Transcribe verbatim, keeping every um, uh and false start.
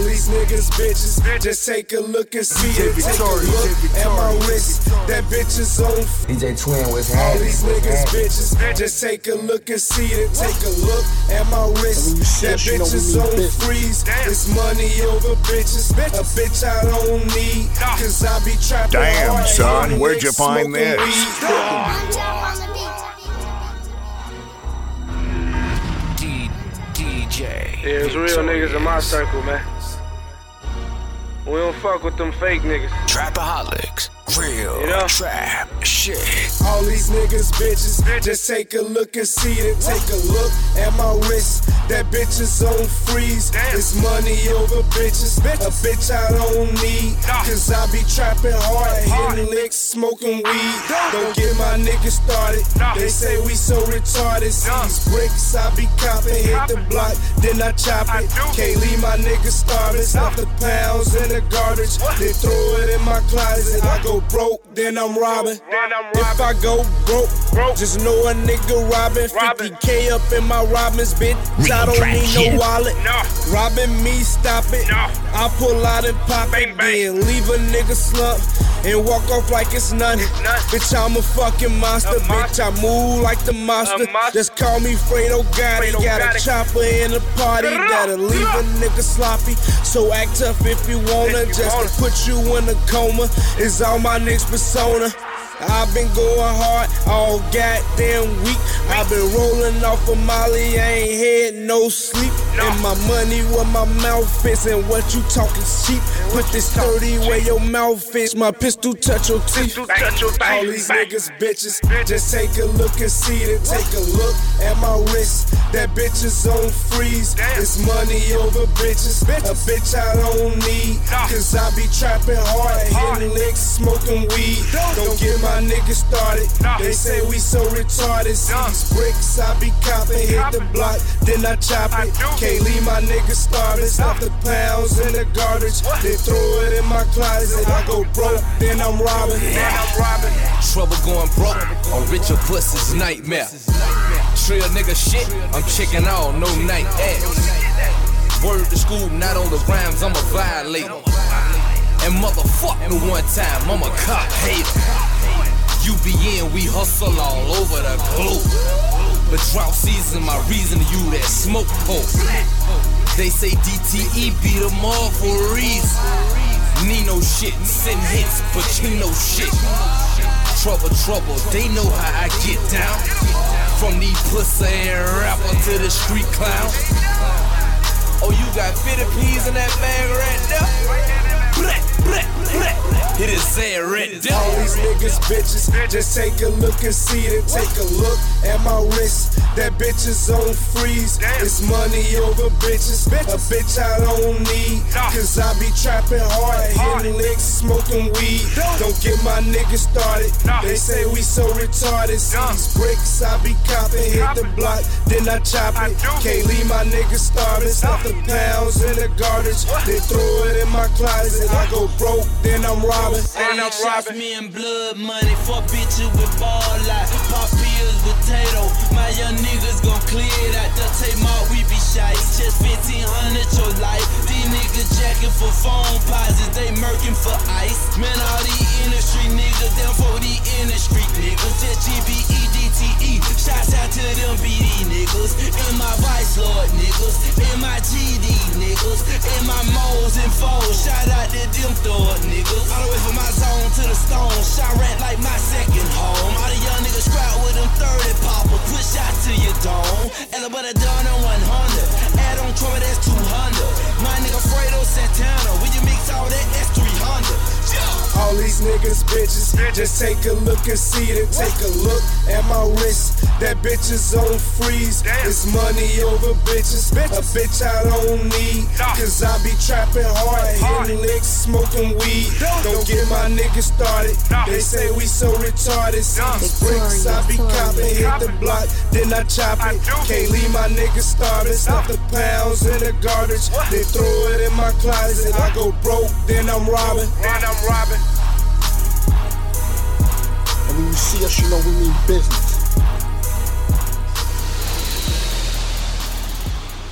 these niggas bitches, just take a look and see it. Take a look at my wrist, that bitch is on f- D J Twin was all happy. these niggas bitches, just take a look and see it. Take a look at my wrist, that bitch is on freeze. It's money over bitches, a bitch I don't need, cause I be trapping. Damn, son, where'd you find this? D- DJ. Yeah, it's real niggas in my circle, man. We don't fuck with them fake niggas. Trapaholics. Real You know? trap shit. All these niggas bitches, just take a look and see it. Take a look at my wrist, that bitch is on freeze. It's money over bitches, a bitch I don't need, cause I be trapping hard, hitting licks, smoking weed. Don't get my niggas started, they say we so retarded. See these bricks, I be copping, hit the block, then I chop it. Can't leave my niggas starving, stuff the pounds in the garbage, then throw it in my closet. I go broke, then I'm robbing. If I go broke, just know a nigga robbing. fifty K up in my Robbins, bitch. I don't need no wallet. Robbing me, stop it. I pull out and pop it, then leave a nigga slump and walk off like it's nothing. Bitch, I'm a fucking monster. Bitch, I move like the monster. Just call me Fredo Gotti. Got a chopper in the party that'll leave a nigga sloppy. So act tough if you wanna, just to put you in a coma. Is all my next persona. I've been going hard all goddamn week. I've been rolling off of Molly, I ain't had no sleep. And my money where my mouth fits, and what you talking cheap. Put this thirty where your mouth fits, my pistol touch your teeth. All these niggas bitches, just take a look and see it. Take a look at my wrist, that bitch is on freeze. It's money over bitches, a bitch I don't need, cause I be trapping hard, hitting licks, smoking weed. Don't get my niggas started, they say we so retarded. See these bricks, I be copping, hit the block, then I chop it. Can't leave my niggas starving, stuff the pounds in the garbage, then throw it in my closet. I go broke, then I'm robbing. Trouble going broke, or richer pussy's nightmare. Trill nigga shit, I'm checking out, no night ass. Word to school, not on the rhymes, I'm a violator. And motherfuck me one time, I'm a cop hater. U B N, we hustle all over the globe. But drought season, my reason to you that smoke pole. They say D T E beat them all for a reason. Nino shit, send hits, Pacino shit. Trouble, trouble, they know how I get down. From these pussy and rapper to the street clown. Oh, you got fifty P's in that bag right there? It is sad right there. All these niggas bitches, just take a look and see it. Take a look at my wrist, that bitch is on freeze. It's money over bitches, a bitch I don't need, cause I be trapping hard, hitting licks, smoking weed. Don't get my niggas started, they say we so retarded. See these bricks, I be copping, hit the block, then I chop it. Can't leave my niggas starving, stuff the pounds in the garbage, then throw it in my closet. I go broke, then I'm robbing. And I'm robbing. Me and blood money, fuck bitches with ball life. Pop pills, potato. My young niggas gon' clear it out. They'll take my we be shy. It's just fifteen hundred your life. These niggas jacking for phone posits, they murking for ice. Man, all these industry niggas, them for the industry niggas. Just G B E D T E. Shouts out to them B D niggas. In my Vice Lord niggas. In my G D niggas. In my Mo's and foes. Shout out to them thug niggas. All the way from my zone to the stone. Shot rat like my second home. All the young niggas scrap with them thirty poppers. Push out to your dome. And but I done on one hundred. Add on Trump, that's two hundred. My nigga Fredo Santana. When you mix all that, that's three hundred. All these niggas bitches, just take a look and see it. Take a look at my wrist, that bitch is on freeze. It's money over bitches, a bitch I don't need, cause I be trapping hard, hitting licks, smoking weed. Don't get my niggas started, they say we so retarded. See these bricks, I be copping, hit the block, then I chop it. Can't leave my niggas starving, stuff the pounds in the garbage, then throw it in my closet. I go broke, then I'm robbing. Then I'm robbing. And when you see us, you know we mean business.